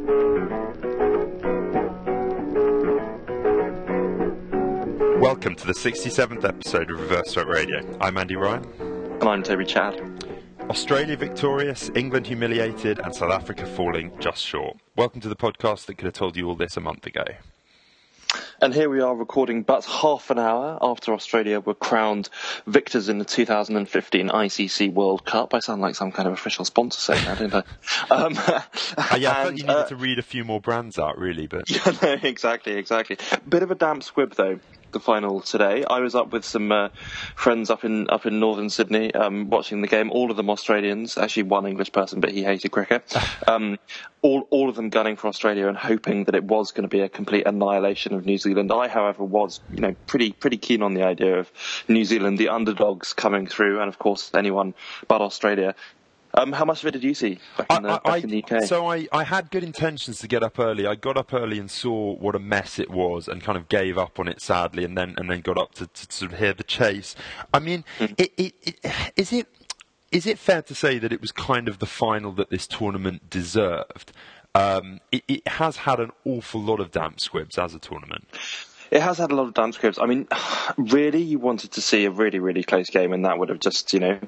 Welcome to the 67th episode of Reverse Sweep Radio. I'm Andy Ryan. And I'm Toby Chad. Australia victorious, England humiliated, and South Africa falling just short. Welcome to the podcast that could have told you all this a month ago. And here we are recording but half an hour after Australia were crowned victors in the 2015 ICC World Cup. I sound like some kind of official sponsor saying that, don't I? I thought you needed to read a few more brands out, really. But yeah, no, exactly. Bit of a damp squib, though, the final today. I was up with some friends up in northern Sydney watching the game, all of them Australians, actually one English person, but he hated cricket. All of them gunning for Australia and hoping that it was going to be a complete annihilation of New Zealand. I, however, was pretty keen on the idea of New Zealand, the underdogs coming through, and of course anyone but Australia. How much of it did you see back in the UK? So I had good intentions to get up early. I got up early and saw what a mess it was and kind of gave up on it sadly, and then got up to sort of hear the chase. I mean, Is it fair to say that it was kind of the final that this tournament deserved? It has had an awful lot of damp squibs as a tournament. It has had a lot of damp squibs. I mean, really, you wanted to see a really, really close game, and that would have just,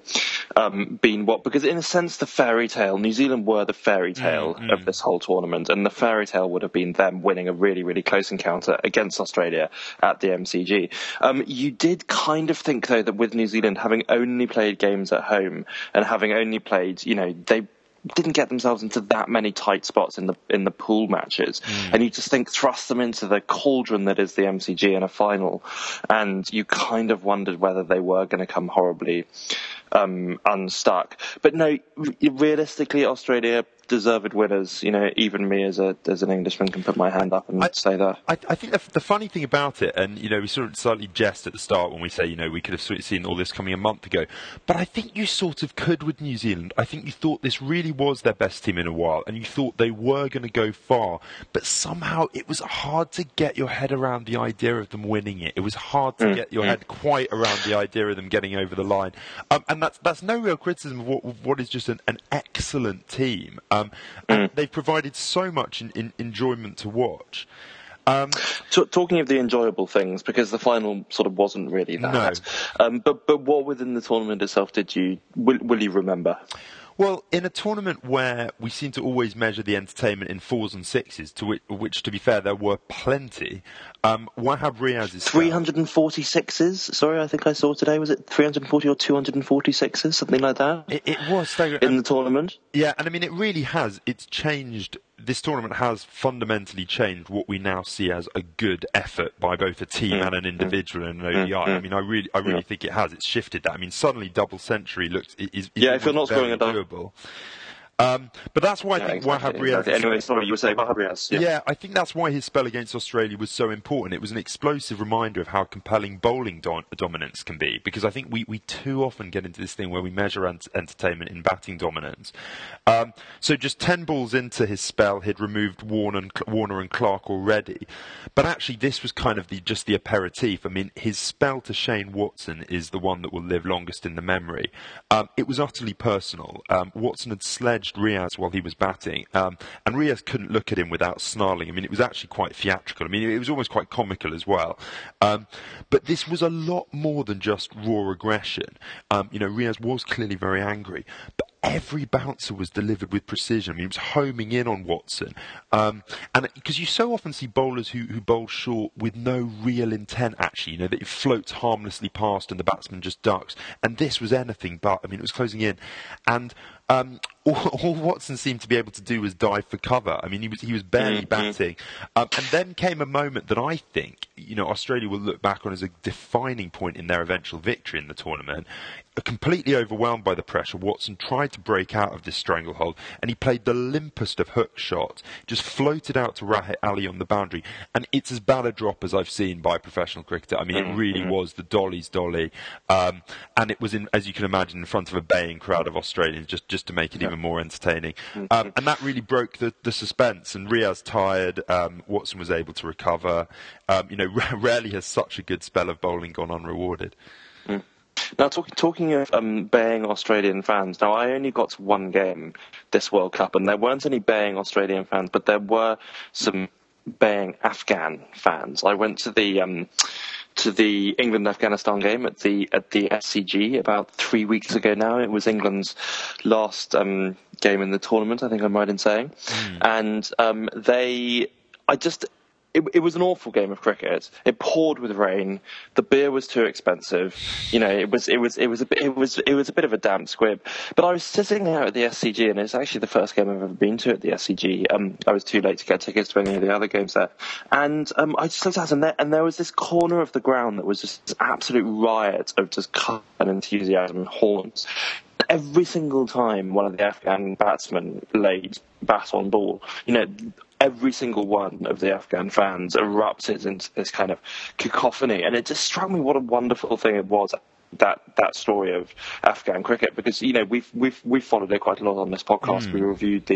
been what? Because in a sense, the fairy tale, New Zealand were the fairy tale of this whole tournament, and the fairy tale would have been them winning a really, really close encounter against Australia at the MCG. You did kind of think, though, that with New Zealand having only played games at home and having only played, they didn't get themselves into that many tight spots in the pool matches, and you just think thrust them into the cauldron that is the MCG in a final, and you kind of wondered whether they were going to come horribly unstuck. But no, realistically, Australia deserved winners. Even me as an Englishman can put my hand up and say that. I think the funny thing about it, and we sort of slightly jest at the start when we say we could have sort of seen all this coming a month ago, but I think you sort of could with New Zealand. I think you thought this really was their best team in a while, and you thought they were going to go far, but somehow it was hard to get your head around the idea of them winning it. It was hard to get your head quite around the idea of them getting over the line, and that's no real criticism of what is just an excellent team. And they've provided so much in enjoyment to watch. Talking of the enjoyable things, because the final sort of wasn't really that. No. But what within the tournament itself will you remember? Well, in a tournament where we seem to always measure the entertainment in 4s and 6s, to which to be fair, there were plenty, Wahab Riaz's 346s? Sorry, I think I saw today. Was it 340 or 246s? Something like that? It was staggering. In the tournament? Yeah, and I mean, it really has. It's changed. This tournament has fundamentally changed what we now see as a good effort by both a team and an individual in an ODI. I mean, I really think it has. It's shifted that. I mean, suddenly double century is if you're not scoring a double. But that's why I think Wahab Riaz... Exactly. Anyway, sorry, you were saying Wahab Riaz. Yeah, I think that's why his spell against Australia was so important. It was an explosive reminder of how compelling bowling dominance can be, because I think we too often get into this thing where we measure entertainment in batting dominance. So just 10 balls into his spell, he'd removed Warner and Clark already. But actually, this was kind of just the aperitif. I mean, his spell to Shane Watson is the one that will live longest in the memory. It was utterly personal. Watson had sledged Riaz while he was batting, and Riaz couldn't look at him without snarling. I mean, it was actually quite theatrical. I mean, it was almost quite comical as well. But this was a lot more than just raw aggression. Riaz was clearly very angry, but every bouncer was delivered with precision. I mean, he was homing in on Watson. And because you so often see bowlers who bowl short with no real intent, actually, that it floats harmlessly past and the batsman just ducks. And this was anything but. I mean, it was closing in. And all Watson seemed to be able to do was dive for cover. I mean, he was barely batting. And then came a moment that I think, Australia will look back on as a defining point in their eventual victory in the tournament. Completely overwhelmed by the pressure, Watson tried to break out of this stranglehold, and he played the limpest of hook shots, just floated out to Rahit Ali on the boundary, and it's as bad a drop as I've seen by a professional cricketer. I mean, it really was the dolly's dolly, and it was, as you can imagine, in front of a baying crowd of Australians, just to make it even more entertaining. And that really broke the suspense, and Riaz tired, Watson was able to recover. Rarely has such a good spell of bowling gone unrewarded. Now, talking of baying Australian fans, now I only got to one game this World Cup, and there weren't any baying Australian fans, but there were some baying Afghan fans. I went to the England-Afghanistan game at the SCG about 3 weeks ago now. It was England's last game in the tournament, I think I'm right in saying. And it was an awful game of cricket. It poured with rain. The beer was too expensive. You know, it was a bit of a damp squib. But I was sitting out at the SCG, and it's actually the first game I've ever been to at the SCG. I was too late to get tickets to any of the other games there, and I just looked out, and there was this corner of the ground that was just this absolute riot of just colour and enthusiasm and horns. Every single time one of the Afghan batsmen laid bat on ball, you know, every single one of the Afghan fans erupted into this kind of cacophony, and it just struck me what a wonderful thing it was, that story of Afghan cricket, because you know we've followed it quite a lot on this podcast. We reviewed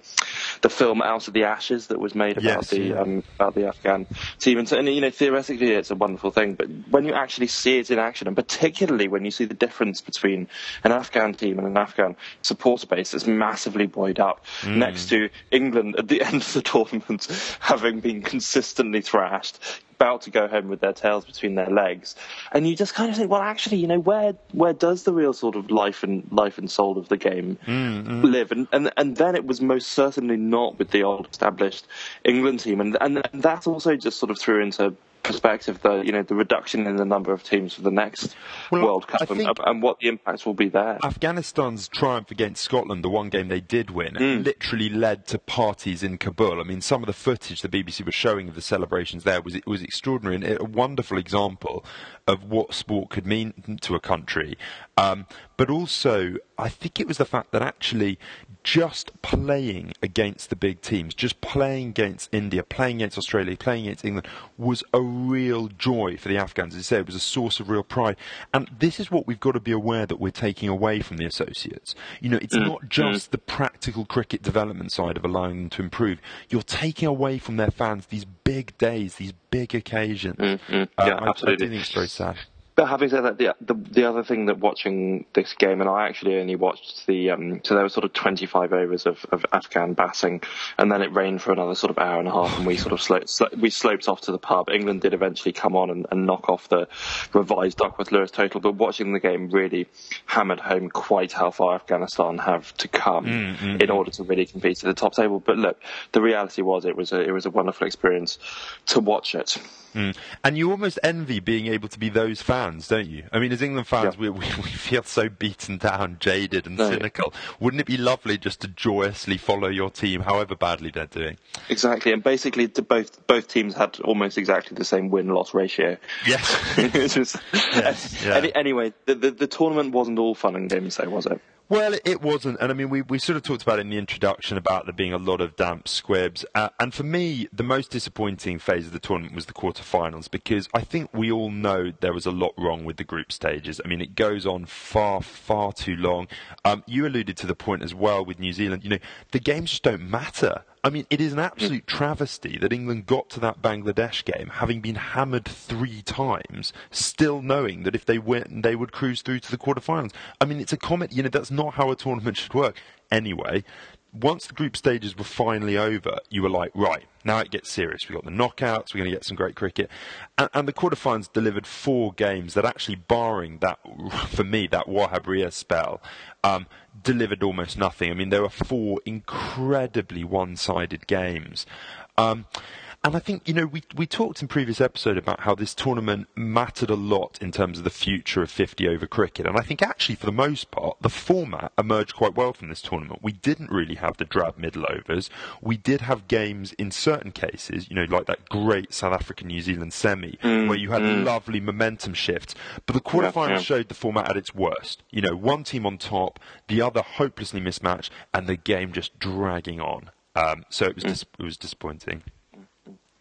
the film Out of the Ashes that was made about the Afghan team, and you know, theoretically it's a wonderful thing, but when you actually see it in action, and particularly when you see the difference between an Afghan team and an Afghan supporter base that's massively buoyed up next to England at the end of the tournament having been consistently thrashed, about to go home with their tails between their legs, and you just kind of think, well, actually, you know, where does the real sort of life and soul of the game live? And then it was most certainly not with the old established England team, and that also just sort of threw into perspective the reduction in the number of teams for the next World Cup and what the impacts will be there. Afghanistan's triumph against Scotland, the one game they did win, literally led to parties in Kabul. I mean, some of the footage the BBC was showing of the celebrations there was extraordinary, and a wonderful example of what sport could mean to a country. But also, I think it was the fact that actually just playing against the big teams, just playing against India, playing against Australia, playing against England, was a real joy for the Afghans. As I say, it was a source of real pride. And this is what we've got to be aware that we're taking away from the associates. You know, it's not just the practical cricket development side of allowing them to improve. You're taking away from their fans these big days, these big occasions. Absolutely. I do think it's very sad. But having said that, the other thing that watching this game, and I actually only watched so there were sort of 25 overs of Afghan batting, and then it rained for another sort of hour and a half, and we sort of sloped off to the pub. England did eventually come on and knock off the revised Duckworth-Lewis total, but watching the game really hammered home quite how far Afghanistan have to come in order to really compete at the top table. But look, the reality was it was a wonderful experience to watch it. And you almost envy being able to be those fans, don't you? I mean, as England fans, we feel so beaten down, jaded and cynical. Wouldn't it be lovely just to joyously follow your team, however badly they're doing? Exactly, and basically both teams had almost exactly the same win-loss ratio. Yes. Anyway, the tournament wasn't all fun and games, though, was it? Well, it wasn't, and I mean, we sort of talked about it in the introduction about there being a lot of damp squibs, and for me, the most disappointing phase of the tournament was the quarterfinals, because I think we all know there was a lot wrong with the group stages. I mean, it goes on far, far too long. You alluded to the point as well with New Zealand. You know, the games just don't matter. I mean, it is an absolute travesty that England got to that Bangladesh game, having been hammered 3 times, still knowing that if they win, they would cruise through to the quarterfinals. I mean, it's a comment, you know, that's not how a tournament should work. Anyway, once the group stages were finally over, you were like, right, now it gets serious. We've got the knockouts, we're going to get some great cricket. And the quarterfinals delivered 4 games that actually, barring that, for me, that Wahab Riaz spell, delivered almost nothing. I mean, there were 4 incredibly one-sided games. And I think, you know, we talked in previous episode about how this tournament mattered a lot in terms of the future of 50-over cricket. And I think actually, for the most part, the format emerged quite well from this tournament. We didn't really have the drab middle overs. We did have games in certain cases, you know, like that great South African-New Zealand semi, where you had lovely momentum shifts. But the quarterfinals showed the format at its worst. You know, one team on top, the other hopelessly mismatched, and the game just dragging on. So it was disappointing.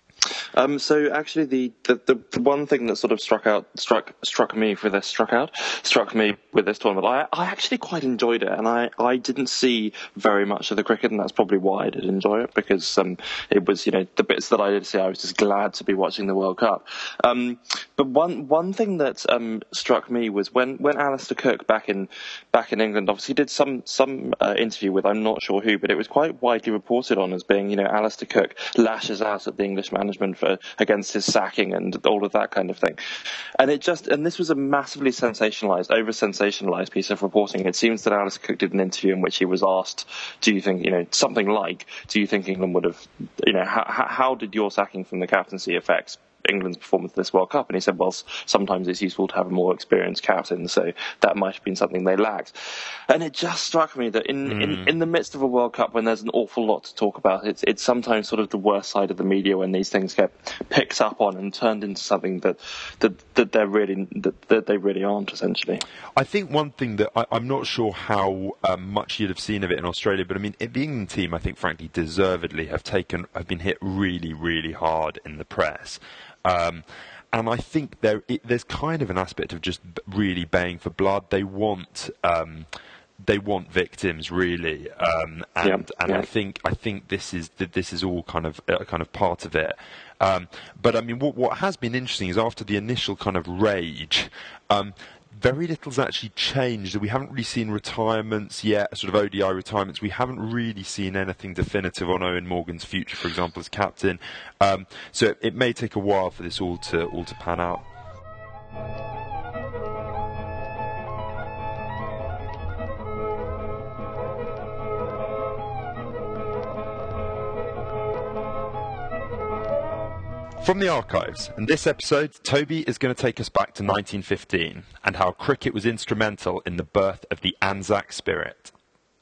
So actually, the one thing that sort of struck me with this tournament, I actually quite enjoyed it, and I didn't see very much of the cricket, and that's probably why I did enjoy it, because it was, the bits that I did see, I was just glad to be watching the World Cup. But one thing that struck me was when Alistair Cook back in England obviously did some interview with, I'm not sure who, but it was quite widely reported on as being, Alistair Cook lashes out at the English management against his sacking and all of that kind of thing. And this was a massively over sensationalized piece of reporting. It seems that Alistair Cook did an interview in which he was asked, do you think, something like, do you think England would have, how did your sacking from the captaincy affect England's performance at this World Cup? And he said, well, sometimes it's useful to have a more experienced captain, so that might have been something they lacked. And it just struck me that in the midst of a World Cup, when there's an awful lot to talk about, it's sometimes sort of the worst side of the media when these things get picked up on and turned into something that they really aren't, essentially. I think one thing that I'm not sure how much you'd have seen of it in Australia, but I mean, the England team, I think, frankly, deservedly have been hit really, really hard in the press. And I think there's kind of an aspect of just really baying for blood. They want victims, really, I think this is all kind of part of it. But I mean, what has been interesting is after the initial kind of rage, very little's actually changed. We haven't really seen retirements yet, sort of ODI retirements. We haven't really seen anything definitive on Eoin Morgan's future, for example, as captain. So it may take a while for this all to pan out. From the archives, in this episode, Toby is going to take us back to 1915 and how cricket was instrumental in the birth of the Anzac spirit.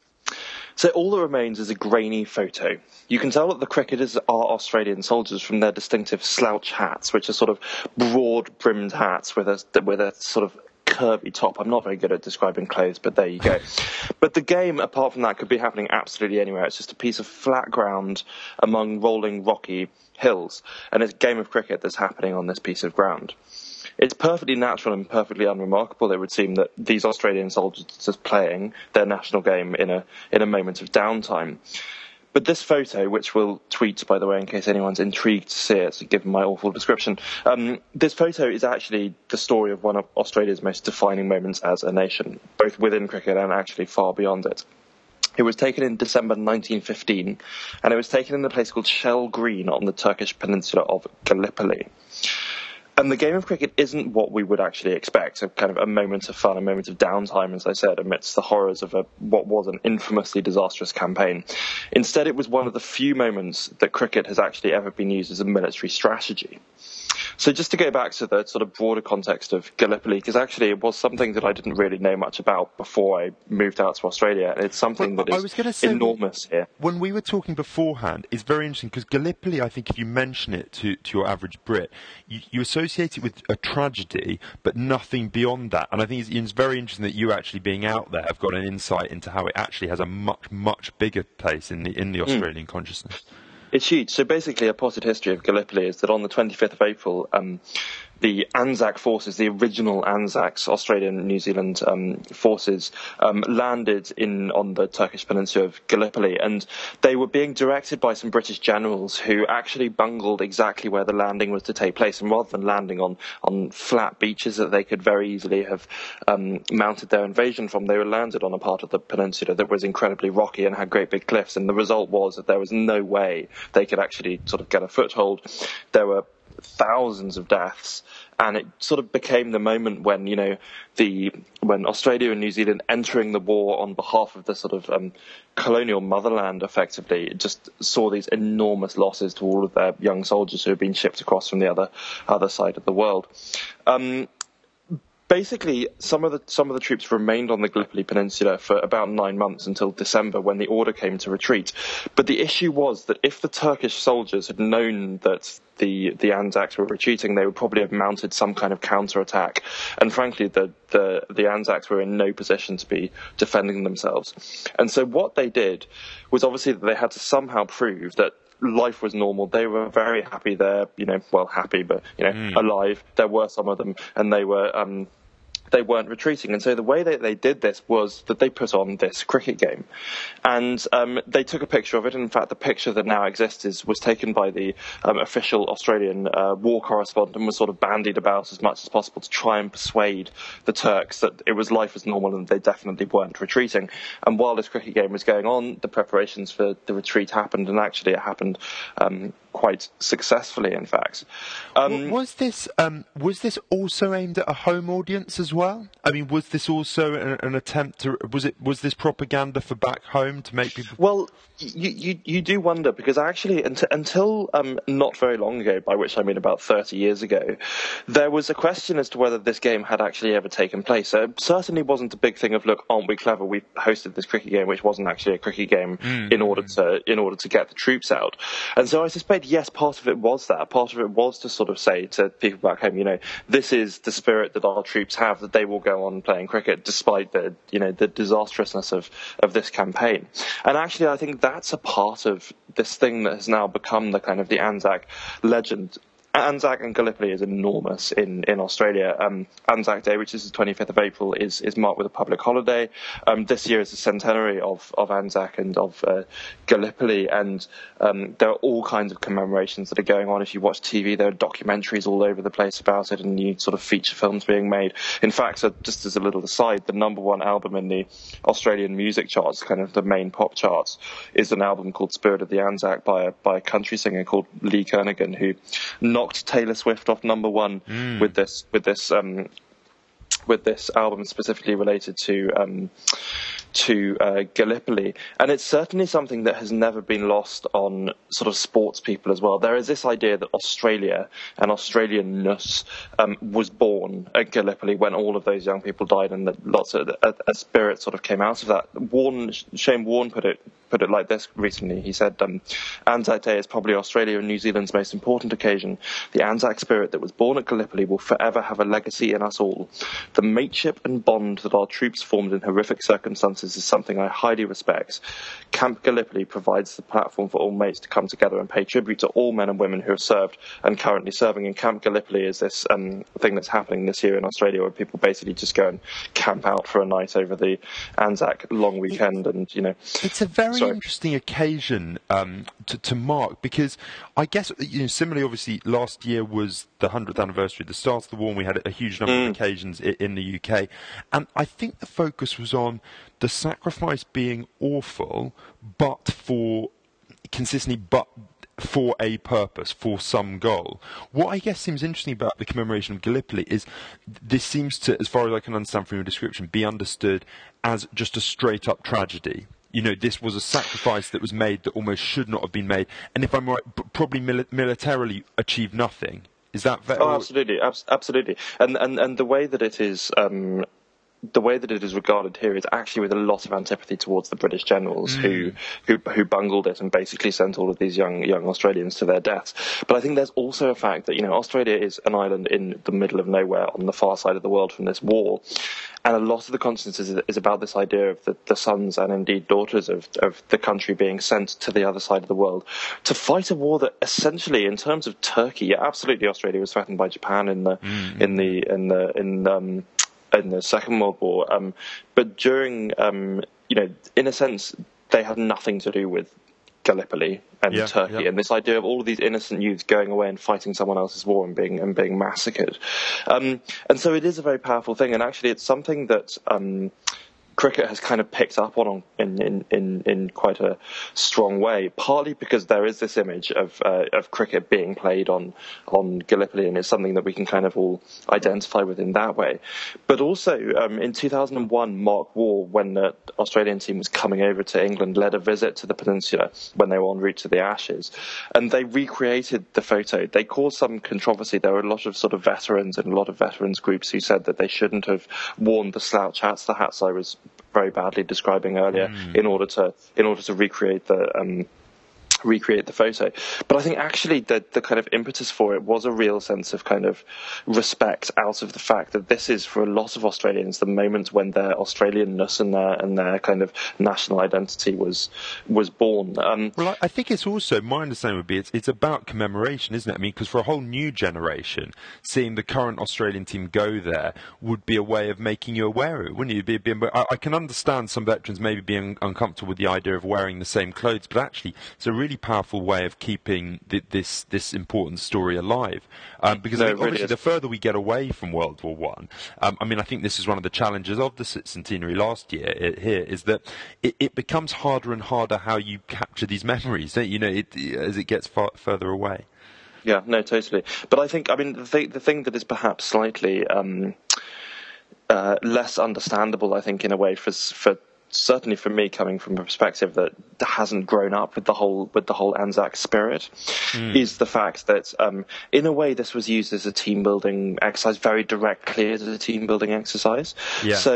So all that remains is a grainy photo. You can tell that the cricketers are Australian soldiers from their distinctive slouch hats, which are sort of broad-brimmed hats with a sort of curvy top. I'm not very good at describing clothes, but there you go. But the game, apart from that, could be happening absolutely anywhere. It's just a piece of flat ground among rolling, rocky hills, and it's a game of cricket that's happening on this piece of ground. It's perfectly natural and perfectly unremarkable, it would seem, that these Australian soldiers are just playing their national game in a moment of downtime. But this photo, which we'll tweet, by the way, in case anyone's intrigued to see it, given my awful description, this photo is actually the story of one of Australia's most defining moments as a nation, both within cricket and actually far beyond it. It was taken in December 1915, and it was taken in a place called Shell Green on the Turkish peninsula of Gallipoli. And the game of cricket isn't what we would actually expect, a kind of a moment of fun, a moment of downtime, as I said, amidst the horrors of what was an infamously disastrous campaign. Instead, it was one of the few moments that cricket has actually ever been used as a military strategy. So just to go back to the sort of broader context of Gallipoli, because actually it was something that I didn't really know much about before I moved out to Australia. It's something that is enormous here. When we were talking beforehand, it's very interesting because Gallipoli, I think if you mention it to your average Brit, you associate it with a tragedy, but nothing beyond that. And I think it's very interesting that you actually being out there have got an insight into how it actually has a much, much bigger place in the Australian consciousness. It's huge. So basically, a potted history of Gallipoli is that on the 25th of April, the Anzac forces, the original Anzacs, Australian New Zealand forces, landed on the Turkish peninsula of Gallipoli, and they were being directed by some British generals who actually bungled exactly where the landing was to take place, and rather than landing on flat beaches that they could very easily have mounted their invasion from, they were landed on a part of the peninsula that was incredibly rocky and had great big cliffs, and the result was that there was no way they could actually sort of get a foothold. There were thousands of deaths, and it sort of became the moment when when Australia and New Zealand, entering the war on behalf of the sort of colonial motherland, effectively just saw these enormous losses to all of their young soldiers who had been shipped across from the other side of the world. Basically, some of the troops remained on the Gallipoli Peninsula for about 9 months until December, when the order came to retreat. But the issue was that if the Turkish soldiers had known that the Anzacs were retreating, they would probably have mounted some kind of counter-attack. And frankly, the Anzacs were in no position to be defending themselves. And so what they did was obviously that they had to somehow prove that life was normal. They were very happy there, happy, but, alive. There were some of them, and they weren't retreating. And so the way that they did this was that they put on this cricket game. And they took a picture of it. And in fact, the picture that now exists was taken by the official Australian war correspondent and was sort of bandied about as much as possible to try and persuade the Turks that it was life as normal and they definitely weren't retreating. And while this cricket game was going on, the preparations for the retreat happened, and actually it happened quite successfully, in fact. Was this also aimed at a home audience as well? I mean, was this also an attempt to was this propaganda for back home to make people? Well, you do wonder, because actually until not very long ago, by which I mean about 30 years ago, there was a question as to whether this game had actually ever taken place. So it certainly wasn't a big thing of, look, aren't we clever? We hosted this cricket game, which wasn't actually a cricket game in order to get the troops out. And so I suspect, yes, part of it was that. Part of it was to sort of say to people back home, this is the spirit that our troops have, that they will go on playing cricket despite the disastrousness of this campaign. And actually, I think that's a part of this thing that has now become the kind of the Anzac legend. Anzac and Gallipoli is enormous in Australia. Anzac Day, which is the 25th of April, is marked with a public holiday. This year is the centenary of Anzac and of Gallipoli, and there are all kinds of commemorations that are going on. If you watch TV, there are documentaries all over the place about it, and new sort of feature films being made. In fact, so just as a little aside, the number one album in the Australian music charts, kind of the main pop charts, is an album called Spirit of the Anzac by a country singer called Lee Kernaghan, who knocked Taylor Swift off number one with this album specifically related to Gallipoli. And it's certainly something that has never been lost on sort of sports people as well. There is this idea that Australia and Australianness was born at Gallipoli when all of those young people died, and that lots of a spirit sort of came out of that. Shane Warne put it like this recently. He said, Anzac Day is probably Australia and New Zealand's most important occasion. The Anzac spirit that was born at Gallipoli will forever have a legacy in us all. The mateship and bond that our troops formed in horrific circumstances is something I highly respect. Camp Gallipoli provides the platform for all mates to come together and pay tribute to all men and women who have served and currently serving. And Camp Gallipoli is this thing that's happening this year in Australia, where people basically just go and camp out for a night over the Anzac long weekend. And it's a very interesting occasion to mark, because I guess similarly, obviously last year was the 100th anniversary of the start of the war, and we had a huge number of occasions in the UK, and I think the focus was on the sacrifice being awful, but for a purpose, for some goal. What I guess seems interesting about the commemoration of Gallipoli is this seems to, as far as I can understand from your description, be understood as just a straight-up tragedy. This was a sacrifice that was made that almost should not have been made, and if I'm right, probably militarily achieved nothing. Is that fair? Oh, absolutely, absolutely. And the way that it is. The way that it is regarded here is actually with a lot of antipathy towards the British generals who bungled it and basically sent all of these young Australians to their deaths. But I think there's also a fact that Australia is an island in the middle of nowhere on the far side of the world from this war, and a lot of the conscience is about this idea of the sons and indeed daughters of the country being sent to the other side of the world to fight a war that essentially, in terms of Turkey, absolutely Australia was threatened by Japan in the Second World War, but during, in a sense, they had nothing to do with Gallipoli and Turkey, and this idea of all of these innocent youths going away and fighting someone else's war and being massacred, and so it is a very powerful thing, and actually it's something that cricket has kind of picked up on in quite a strong way, partly because there is this image of cricket being played on Gallipoli, and it's something that we can kind of all identify with in that way. But also, in 2001, Mark Waugh, when the Australian team was coming over to England, led a visit to the peninsula when they were en route to the Ashes, and they recreated the photo. They caused some controversy. There were a lot of sort of veterans and a lot of veterans groups who said that they shouldn't have worn the slouch hats, the hats I was very badly describing earlier, in order to recreate the recreate the photo. But I think actually the kind of impetus for it was a real sense of kind of respect out of the fact that this is, for a lot of Australians, the moment when their Australianness and their kind of national identity was born. Well, I think it's also, my understanding would be, it's about commemoration, isn't it? I mean, because for a whole new generation, seeing the current Australian team go there would be a way of making you aware of it, wouldn't you? I can understand some veterans maybe being uncomfortable with the idea of wearing the same clothes, but actually it's a really powerful way of keeping this important story alive. Because I think obviously the further we get away from World War One, I mean, I think this is one of the challenges of the centenary last year here, is that it becomes harder and harder how you capture these memories, don't you? As it gets further away. Yeah, no, totally. But I think, I mean, the thing that is perhaps slightly less understandable, I think, in a way, for certainly for me, coming from a perspective that hasn't grown up with the whole Anzac spirit, is the fact that in a way this was used as a team building exercise, very directly as a team building exercise. Yeah. So,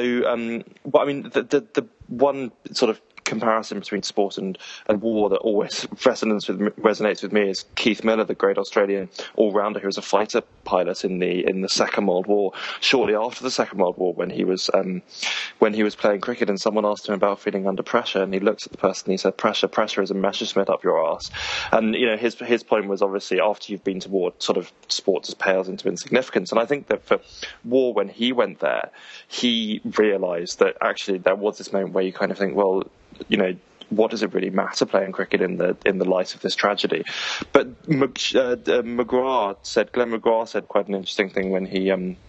I mean, the one sort of comparison between sport and war that always resonates with me is Keith Miller, the great Australian all-rounder who was a fighter pilot in the Second World War. Shortly after the Second World War, when he was playing cricket, and someone asked him about feeling under pressure, and he looked at the person and he said, "Pressure is a Messerschmitt up your arse." And his point was, obviously, after you've been to war, sort of sport just pales into insignificance. And I think that for war, when he went there, he realised that actually there was this moment where you kind of think, well, what does it really matter playing cricket in the light of this tragedy? But Glenn McGrath said quite an interesting thing when he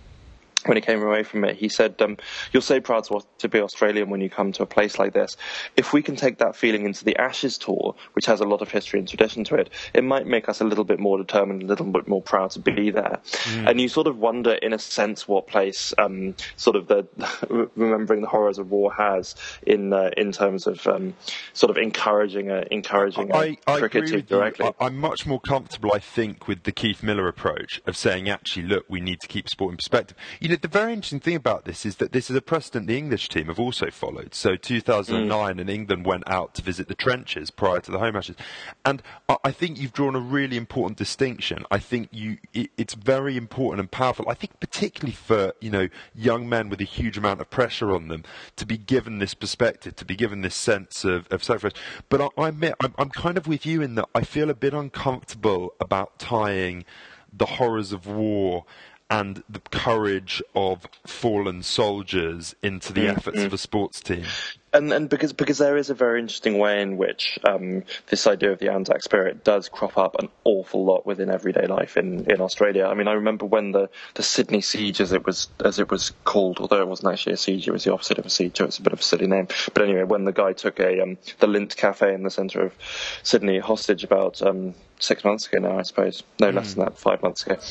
came away from it. He said, "You're so proud to be Australian when you come to a place like this. If we can take that feeling into the Ashes tour, which has a lot of history and tradition to it, it might make us a little bit more determined, a little bit more proud to be there." And you sort of wonder, in a sense, what place sort of the remembering the horrors of war has in terms of sort of encouraging a cricket team directly. I'm much more comfortable, I think, with the Keith Miller approach of saying, actually, look, we need to keep sport in perspective. The very interesting thing about this is that this is a precedent the English team have also followed. So 2009, and England went out to visit the trenches prior to the home matches. And I think you've drawn a really important distinction. I think it's very important and powerful. I think particularly for, young men with a huge amount of pressure on them to be given this perspective, to be given this sense of sacrifice. But I admit, I'm kind of with you in that I feel a bit uncomfortable about tying the horrors of war and the courage of fallen soldiers into the efforts of a sports team. And because there is a very interesting way in which this idea of the Anzac spirit does crop up an awful lot within everyday life in Australia. I mean, I remember when the Sydney Siege, as it was called, although it wasn't actually a siege, it was the opposite of a siege, so it's a bit of a silly name. But anyway, when the guy took the Lindt Cafe in the centre of Sydney hostage about 6 months ago now, I suppose. No, less than that, 5 months ago.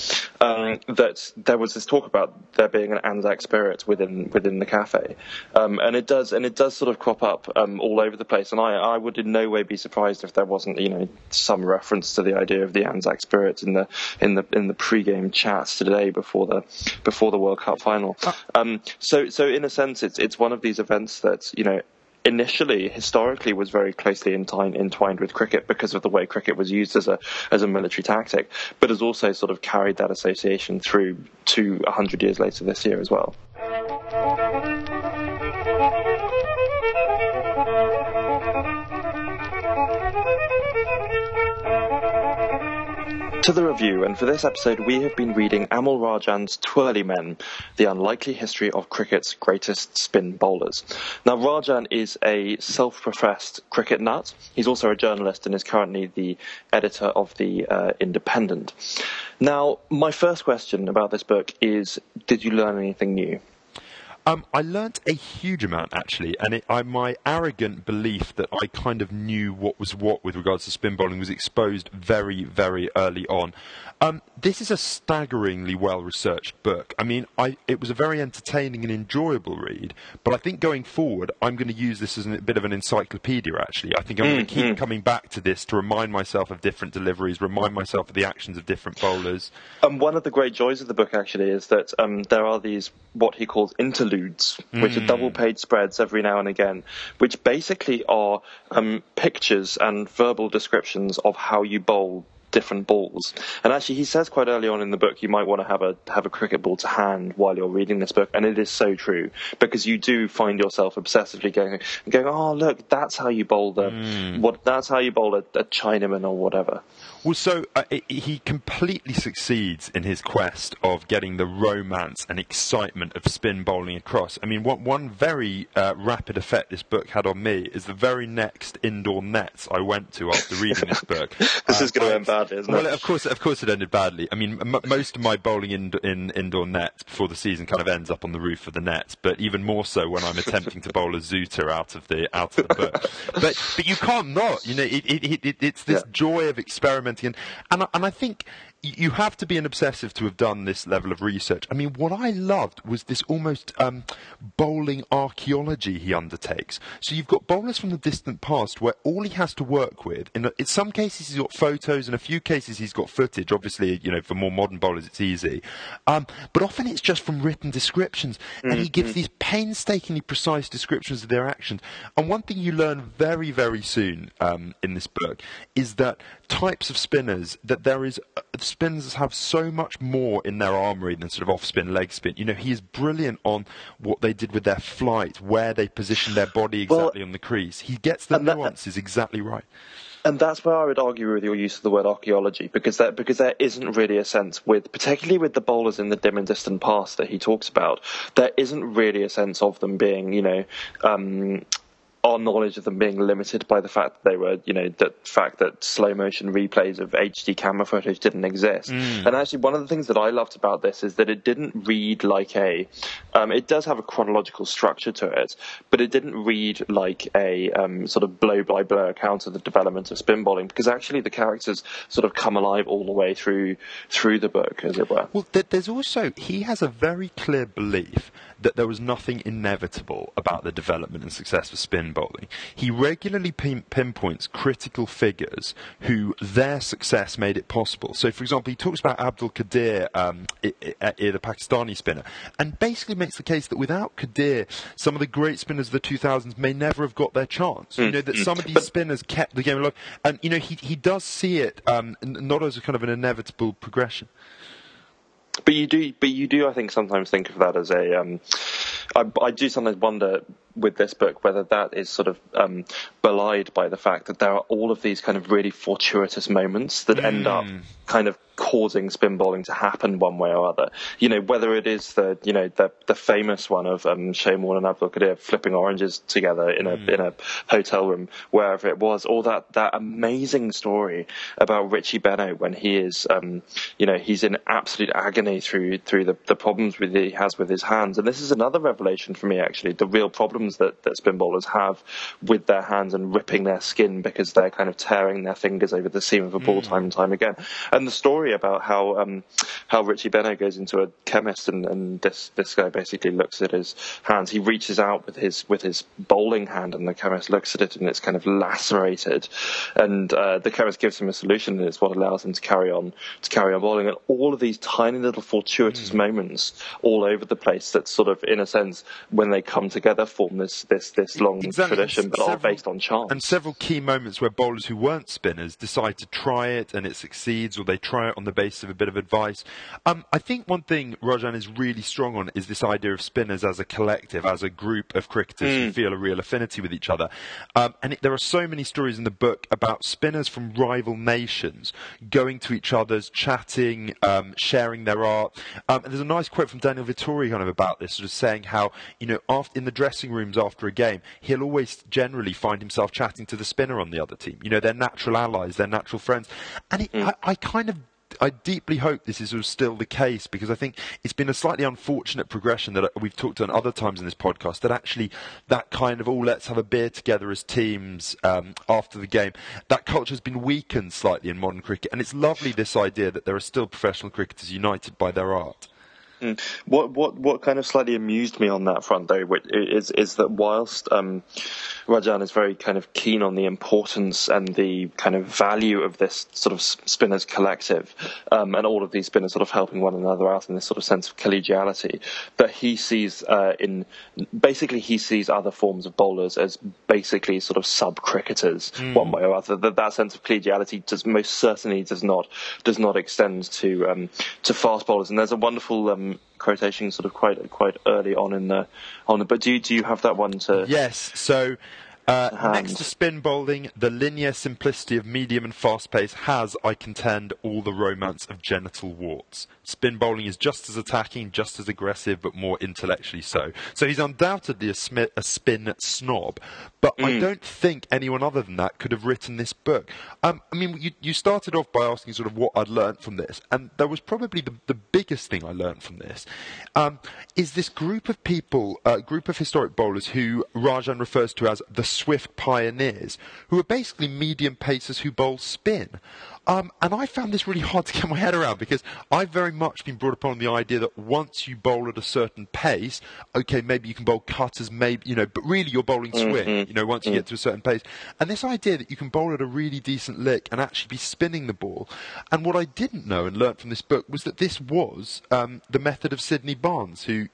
That there was this talk about there being an Anzac spirit within the cafe, and it does sort of crop up all over the place. And I would in no way be surprised if there wasn't some reference to the idea of the Anzac spirit in the pre-game chats today before the World Cup final. So in a sense, it's one of these events that initially, historically, was very closely entwined with cricket because of the way cricket was used as a military tactic, but has also sort of carried that association through to 100 years later this year as well. To the review, and for this episode we have been reading Amol Rajan's Twirly Men, The Unlikely History of Cricket's Greatest Spin Bowlers. Now, Rajan is a self-professed cricket nut. He's also a journalist and is currently the editor of The Independent. Now, my first question about this book is, did you learn anything new? I learnt a huge amount, actually, and my arrogant belief that I kind of knew what was what with regards to spin bowling was exposed very, very early on. This is a staggeringly well-researched book. I mean, it was a very entertaining and enjoyable read, but I think going forward, I'm going to use this as a bit of an encyclopedia, actually. I think I'm going to keep coming back to this to remind myself of different deliveries, remind myself of the actions of different bowlers. One of the great joys of the book, actually, is that there are these, what he calls interludes interludes, which are double-page spreads every now and again, which basically are pictures and verbal descriptions of how you bowl different balls. And actually, he says quite early on in the book, you might want to have a cricket ball to hand while you're reading this book, and it is so true, because you do find yourself obsessively going, oh look, that's how you bowl that's how you bowl a Chinaman or whatever. Well, so he completely succeeds in his quest of getting the romance and excitement of spin bowling across. I mean, one very rapid effect this book had on me is the very next indoor nets I went to after reading this book. This is going to end badly, isn't it? Well, of course it ended badly. I mean, most of my bowling in indoor nets before the season kind of ends up on the roof of the nets, but even more so when I'm attempting to bowl a Zuta out of the book. But you can't not. You know, it's this joy of experimenting. And I think you have to be an obsessive to have done this level of research. I mean, what I loved was this almost bowling archaeology he undertakes. So you've got bowlers from the distant past where all he has to work with, in some cases he's got photos, in a few cases he's got footage. Obviously, you know, for more modern bowlers it's easy. But often it's just from written descriptions. And he gives these painstakingly precise descriptions of their actions. And one thing you learn very, very soon in this book is that types of spinners, that there is spinners have so much more in their armoury than sort of off-spin, leg spin. You know, he is brilliant on what they did with their flight, where they positioned their body exactly on the crease. He gets the nuances exactly right. And that's where I would argue with your use of the word archaeology, because there isn't really a sense particularly with the bowlers in the dim and distant past that he talks about, there isn't really a sense of them being, you know, our knowledge of them being limited by the fact that they were, you know, the fact that slow motion replays of HD camera footage didn't exist. And actually, one of the things that I loved about this is that it didn't read like it does have a chronological structure to it, but it didn't read like a sort of blow by blow account of the development of spin bowling, because actually the characters sort of come alive all the way through the book, as it were. Well, there's also, he has a very clear belief that there was nothing inevitable about the development and success of spin bowling. He regularly pinpoints critical figures who their success made it possible. So, for example, he talks about Abdul Qadir, the Pakistani spinner, and basically makes the case that without Qadir, some of the great spinners of the 2000s may never have got their chance. You know, that some of these spinners kept the game alive. And, you know, he does see it not as a kind of an inevitable progression. But you do, I think, sometimes think of that as I do sometimes wonder with this book whether that is sort of belied by the fact that there are all of these kind of really fortuitous moments that end up kind of causing spin bowling to happen one way or other. You know, whether it is the famous one of Shane Warne and Abdul Qadir flipping oranges together in a hotel room, wherever it was, or that amazing story about Richie Benaud when he is he's in absolute agony through the problems he has with his hands. And this is another revelation for me, actually, the real problems that spin bowlers have with their hands and ripping their skin because they're kind of tearing their fingers over the seam of a ball time and time again. And the story about how Richie Benaud goes into a chemist and this guy basically looks at his hands. He reaches out with his bowling hand and the chemist looks at it and it's kind of lacerated. And the chemist gives him a solution and it's what allows him to carry on bowling. And all of these tiny little fortuitous moments all over the place that sort of, in a sense, when they come together, form this long tradition, but are based on chance. And several key moments where bowlers who weren't spinners decide to try it and it succeeds, or they try it on the basis of a bit of advice. I think one thing Rajan is really strong on is this idea of spinners as a collective, as a group of cricketers who feel a real affinity with each other. There are so many stories in the book about spinners from rival nations going to each other's, chatting, sharing their art. And there's a nice quote from Daniel Vittori kind of about this, sort of saying how, you know, in the dressing rooms after a game, he'll always generally find himself chatting to the spinner on the other team. You know, they're natural allies, they're natural friends. And I deeply hope this is sort of still the case, because I think it's been a slightly unfortunate progression that we've talked on other times in this podcast, that actually that kind of, let's have a beer together as teams after the game, that culture has been weakened slightly in modern cricket. And it's lovely, this idea that there are still professional cricketers united by their art. What kind of slightly amused me on that front, though, is that whilst Rajan is very kind of keen on the importance and the kind of value of this sort of spinners collective, and all of these spinners sort of helping one another out in this sort of sense of collegiality, that he sees he sees other forms of bowlers as basically sort of sub-cricketers, one way or other. That sense of collegiality most certainly does not extend to fast bowlers. And there's a wonderful quotation sort of quite early on but do you have that one to? Yes. So next to spin bowling, the linear simplicity of medium and fast pace has, I contend, all the romance of genital warts. Spin bowling is just as attacking, just as aggressive, but more intellectually so. So he's undoubtedly a spin snob, but I don't think anyone other than that could have written this book. I mean, you started off by asking sort of what I'd learnt from this, and there was probably the biggest thing I learnt from this, is this group of people, group of historic bowlers who Rajan refers to as the swift pioneers, who are basically medium pacers who bowl spin. And I found this really hard to get my head around, because I've very much been brought up on the idea that once you bowl at a certain pace, okay, maybe you can bowl cutters, maybe, but really you're bowling swing, once you get to a certain pace. And this idea that you can bowl at a really decent lick and actually be spinning the ball. And what I didn't know and learnt from this book was that this was the method of Sydney Barnes, who,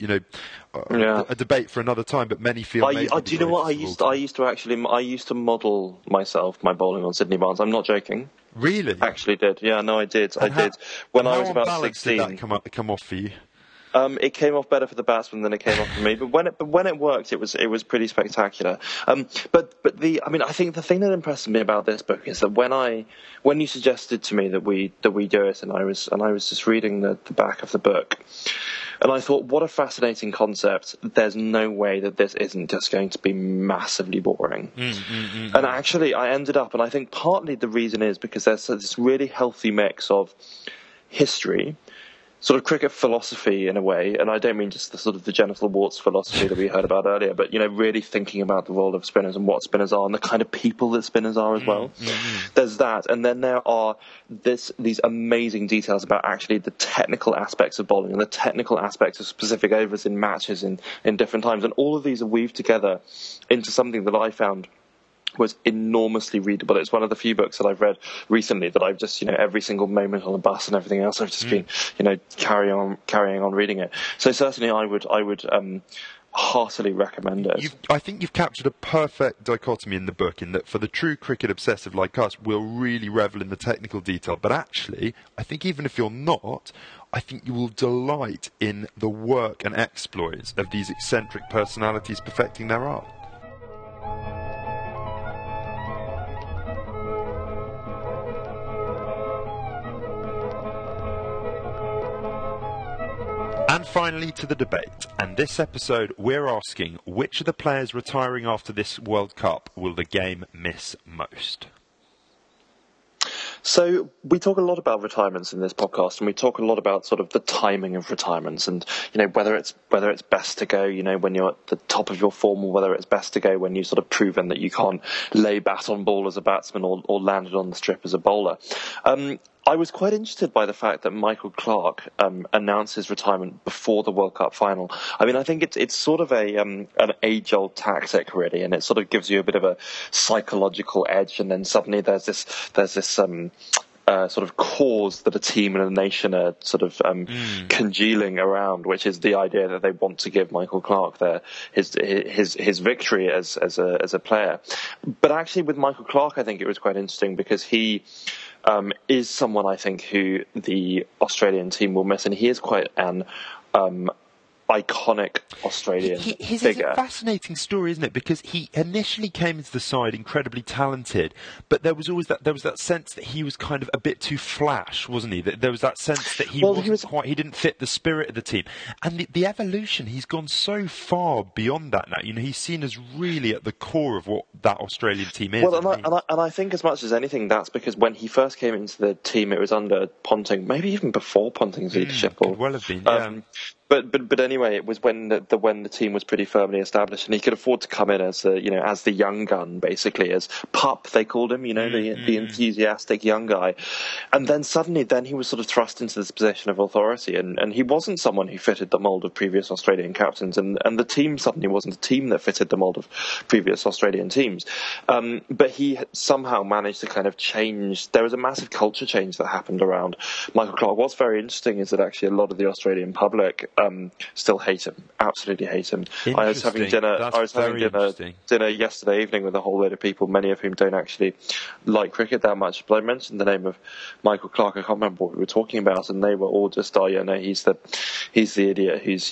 a debate for another time, but many feel. Do you know what I used to model myself, my bowling on Sydney Barnes. I'm not joking. Really? Actually did. Yeah, no, I did. When I was about 16. Did that come off for you? It came off better for the batsman than it came off for me. But when it worked, it was pretty spectacular. I think the thing that impressed me about this book is that when you suggested to me that we do it, and I was just reading the back of the book, and I thought, what a fascinating concept. There's no way that this isn't just going to be massively boring. And actually, I ended up, and I think partly the reason is because there's this really healthy mix of history, sort of cricket philosophy in a way, and I don't mean just the sort of the genital warts philosophy that we heard about earlier, but really thinking about the role of spinners and what spinners are and the kind of people that spinners are as well. There's that, and then there are these amazing details about actually the technical aspects of bowling and the technical aspects of specific overs in matches in different times, and all of these are weaved together into something that I found was enormously readable. It's one of the few books that I've read recently that I've just, every single moment on the bus and everything else, I've just been, carrying on reading it. So certainly I would heartily recommend it. I think you've captured a perfect dichotomy in the book, in that for the true cricket obsessive like us, we'll really revel in the technical detail. But actually, I think even if you're not, I think you will delight in the work and exploits of these eccentric personalities perfecting their art. And finally to the debate. And this episode we're asking, which of the players retiring after this World Cup will the game miss most? So we talk a lot about retirements in this podcast, and we talk a lot about sort of the timing of retirements, and whether it's best to go when you're at the top of your form, or whether it's best to go when you've sort of proven that you can't lay bat on ball as a batsman or landed on the strip as a bowler. I was quite interested by the fact that Michael Clarke announced his retirement before the World Cup final. I mean, I think it's sort of an age-old tactic, really, and it sort of gives you a bit of a psychological edge. And then suddenly there's this sort of cause that a team and a nation are sort of congealing around, which is the idea that they want to give Michael Clarke his victory as a player. But actually, with Michael Clarke, I think it was quite interesting because he is someone I think who the Australian team will miss, and he is quite an iconic Australian his figure. It's a fascinating story, isn't it? Because he initially came into the side incredibly talented, but there was that sense that he was kind of a bit too flash, wasn't he? That there was that sense that he didn't fit the spirit of the team. And the evolution, he's gone so far beyond that now. He's seen as really at the core of what that Australian team is. Well, and I think as much as anything, that's because when he first came into the team, it was under Ponting, maybe even before Ponting's leadership. Could well have been, yeah. But anyway, anyway, it was when the team was pretty firmly established, and he could afford to come in as the young gun, basically, as pup they called him, the enthusiastic young guy, and then suddenly he was sort of thrust into this position of authority, and he wasn't someone who fitted the mould of previous Australian captains, and the team suddenly wasn't a team that fitted the mould of previous Australian teams, but he somehow managed to kind of change. There was a massive culture change that happened around Michael Clarke. What's very interesting is that actually a lot of the Australian public still hate him, absolutely hate him. I was having dinner yesterday evening with a whole load of people, many of whom don't actually like cricket that much. But I mentioned the name of Michael Clarke. I can't remember what we were talking about, and they were all just, he's the idiot who's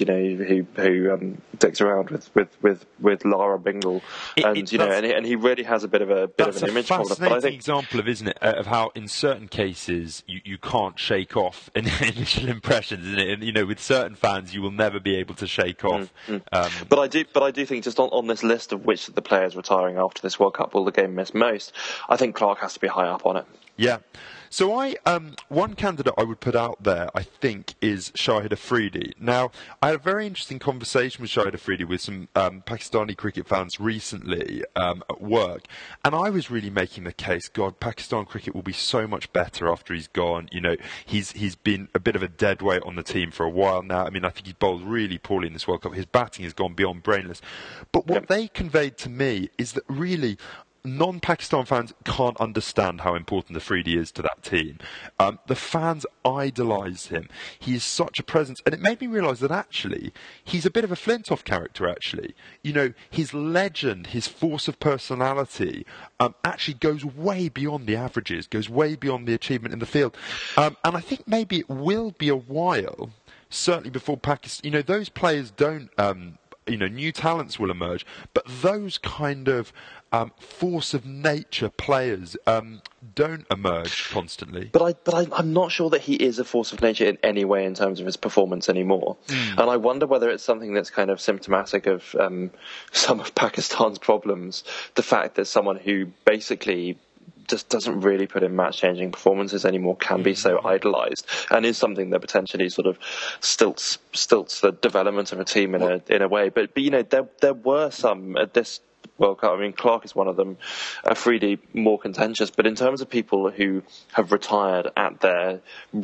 who dicks around with Lara Bingle, and he really has a bit of an image problem. That's a fascinating example of how in certain cases you can't shake off initial impressions, isn't it? And with certain fans you will never be able to shake off. But I do think just on this list of which of the players retiring after this World Cup will the game miss most, I think Clarke has to be high up on it. Yeah. So one candidate I would put out there, I think, is Shahid Afridi. Now, I had a very interesting conversation with Shahid Afriidi with some Pakistani cricket fans recently at work, and I was really making the case, God, Pakistan cricket will be so much better after he's gone. He's been a bit of a dead weight on the team for a while now. I mean, I think he's bowled really poorly in this World Cup. His batting has gone beyond brainless. But what they conveyed to me is that really non-Pakistan fans can't understand how important Afridi is to that team. The fans idolise him. He is such a presence. And it made me realise that actually, he's a bit of a Flintoff character, actually. His legend, his force of personality, actually goes way beyond the averages, goes way beyond the achievement in the field. And I think maybe it will be a while, certainly before Pakistan, those players don't, new talents will emerge, but those kind of force of nature players don't emerge constantly. But I'm not sure that he is a force of nature in any way in terms of his performance anymore. And I wonder whether it's something that's kind of symptomatic of some of Pakistan's problems. The fact that someone who basically just doesn't really put in match-changing performances anymore can be so idolised, and is something that potentially sort of stilts the development of a team in a way. But there were some at this World Cup. I mean, Clarke is one of them. Afridi more contentious, but in terms of people who have retired at their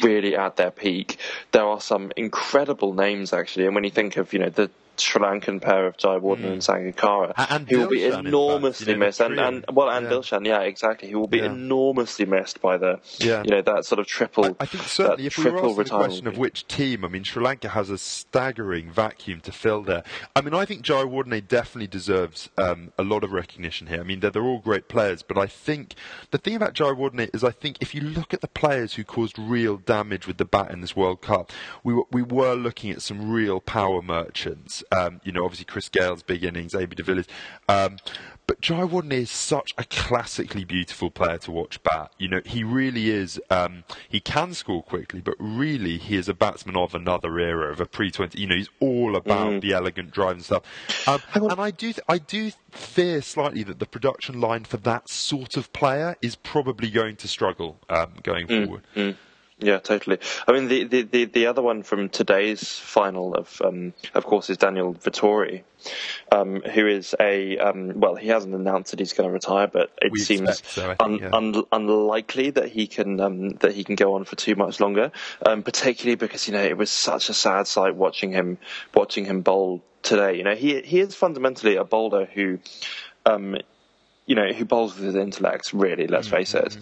peak, there are some incredible names actually. And when you think of the Sri Lankan pair of Jayawardene and Sangakkara, who will be enormously missed, and Dilshan, yeah, exactly, who will be enormously missed by the that sort of triple. I think certainly if we were asking the question of which team, I mean, Sri Lanka has a staggering vacuum to fill there. I mean, I think Jayawardene definitely deserves a lot of recognition here. I mean, they're all great players, but I think the thing about Jayawardene is I think if you look at the players who caused real damage with the bat in this World Cup, we were looking at some real power merchants. Obviously Chris Gale's big innings, A.B. de Villiers. But Jayawardene is such a classically beautiful player to watch bat. He really is. He can score quickly, but really he is a batsman of another era, of a pre-20. He's all about the elegant drive and stuff. And I do fear slightly that the production line for that sort of player is probably going to struggle going forward. Yeah, totally. I mean, the other one from today's final of course, is Daniel Vettori, who is he hasn't announced that he's going to retire, but it seems unlikely that he can go on for too much longer. Particularly because it was such a sad sight watching him bowl today. He is fundamentally a bowler who. Who bowls with his intellect, really, let's face it.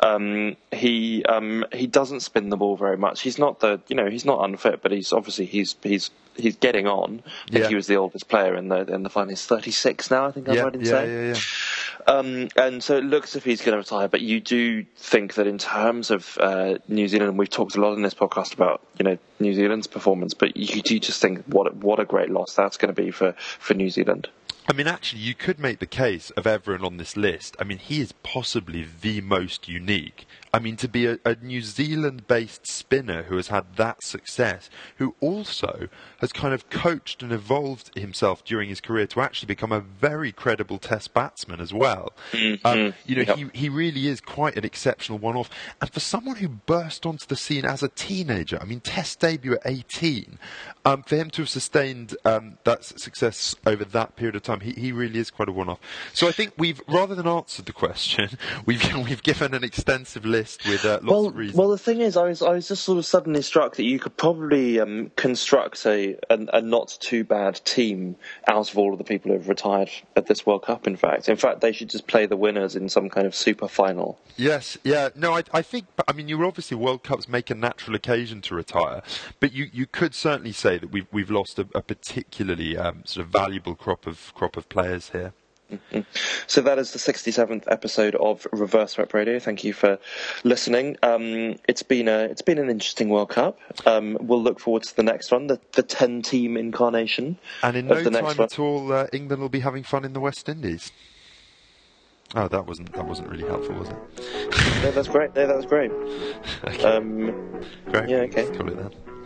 He doesn't spin the ball very much. He's not he's not unfit, but he's obviously he's getting on. I think he was the oldest player in the final. He's 36 now, I think I'm right in saying. And so it looks as if he's going to retire, but you do think that in terms of New Zealand, and we've talked a lot in this podcast about New Zealand's performance, but you do just think what a great loss that's going to be for New Zealand. I mean, actually, you could make the case of everyone on this list. I mean, he is possibly the most unique. I mean, to be a New Zealand-based spinner who has had that success, who also has kind of coached and evolved himself during his career to actually become a very credible Test batsman as well. He really is quite an exceptional one-off. And for someone who burst onto the scene as a teenager, I mean, Test debut at 18, for him to have sustained that success over that period of time, he really is quite a one-off. So I think we've, rather than answered the question, we've given an extensive list with lots of reasons. Well, the thing is, I was just sort of suddenly struck that you could probably construct a not too bad team out of all of the people who have retired at this World Cup. In fact, they should just play the winners in some kind of super final. Yes, yeah, no, I think. I mean, you obviously World Cups make a natural occasion to retire, but you could certainly say that we've lost a particularly sort of valuable crop of players here. Mm-hmm. So that is the 67th episode of Reverse Rep Radio. Thank you for listening. It's been an interesting World Cup. We'll look forward to the next one, the 10-team incarnation. And in no time at all, England will be having fun in the West Indies. Oh, that wasn't really helpful, was it? No, that's great. That was great. Okay. Great. Yeah, okay. Let's call it that.